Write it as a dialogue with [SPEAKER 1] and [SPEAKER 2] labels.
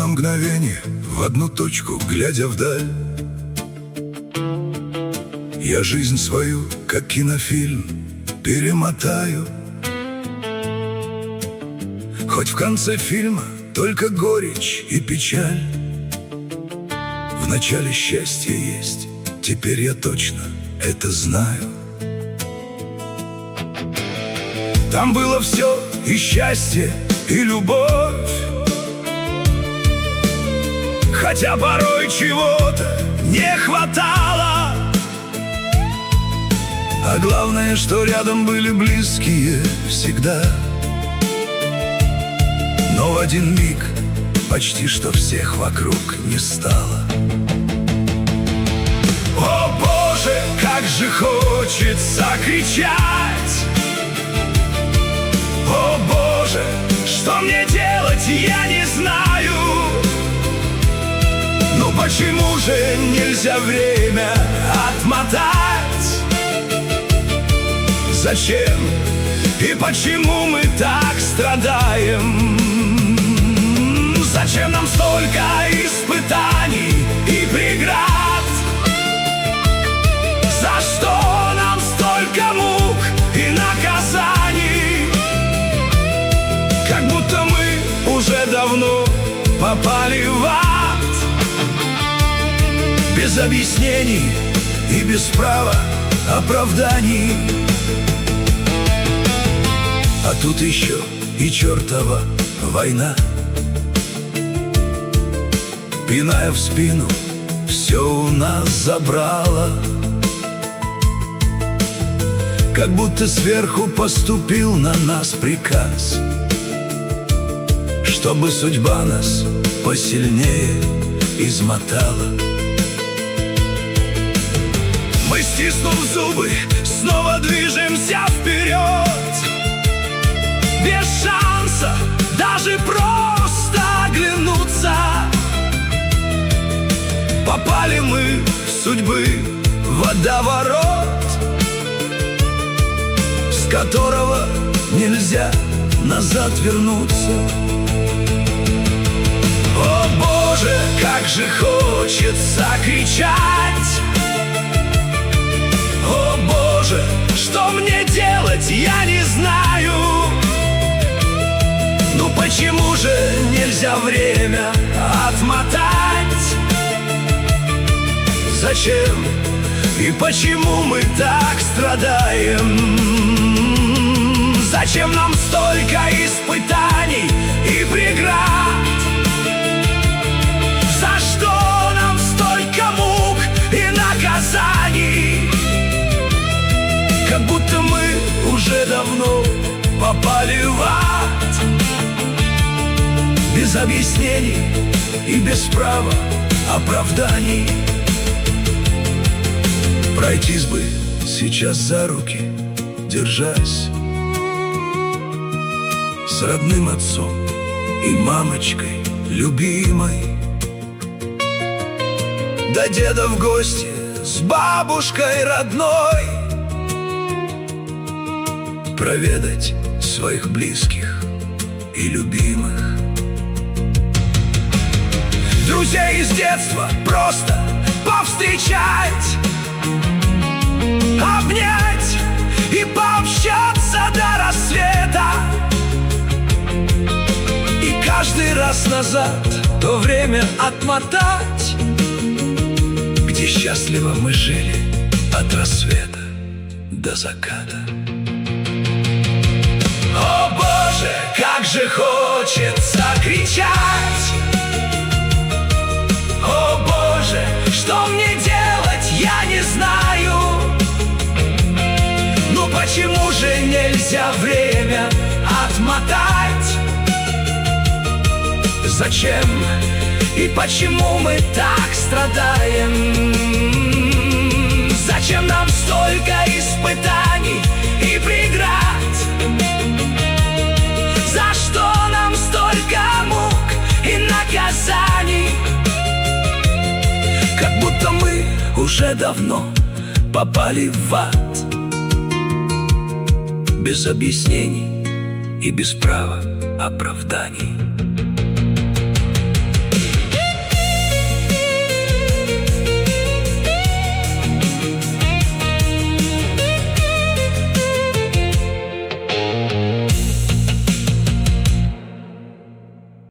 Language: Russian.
[SPEAKER 1] на мгновение, в одну точку, глядя вдаль. Я жизнь свою, как кинофильм, перемотаю. Хоть в конце фильма только горечь и печаль. В начале счастье есть, теперь я точно это знаю. Там было все, и счастье, и любовь, хотя порой чего-то не хватало. А главное, что рядом были близкие всегда. Но в один миг почти что всех вокруг не стало. О Боже, как же хочется кричать! О Боже, что мне делать, я не знаю. Ну почему же нельзя время отмотать? Зачем и почему мы так страдаем? Зачем нам столько испытаний и преград? За что нам столько мук и наказаний? Как будто мы уже давно попали в ад, без объяснений и без права оправданий. А тут еще и чертова война, пиная в спину, все у нас забрала. Как будто сверху поступил на нас приказ, чтобы судьба нас посильнее измотала. Мы, стиснув зубы, снова движемся вперед, без шанса даже просто оглянуться. Попали мы в судьбы водоворот, с которого нельзя назад вернуться. О Боже, как же хочется кричать! О Боже, что мне делать, я не знаю. Ну почему же нельзя время отмотать? Зачем и почему мы так страдаем? Зачем нам столько испытаний и преград? За что нам столько мук и наказаний? Как будто мы уже давно попали в ад, без объяснений и без права оправданий. Пройтись бы сейчас за руки, держась, с родным отцом и мамочкой любимой, до деда в гости с бабушкой родной, проведать своих близких и любимых. Друзей из детства просто повстречать, обнять и пообщаться до рассвета. И каждый раз назад то время отмотать, где счастливо мы жили от рассвета до заката. О Боже, как же хочется кричать! О Боже, что мне делать, я не знаю. Ну почему же нельзя время отмотать? Зачем и почему мы так страдаем? Зачем нам столько испытаний и преград? За что нам столько мук и наказаний? Как будто мы уже давно попали в ад, без объяснений и без права оправданий.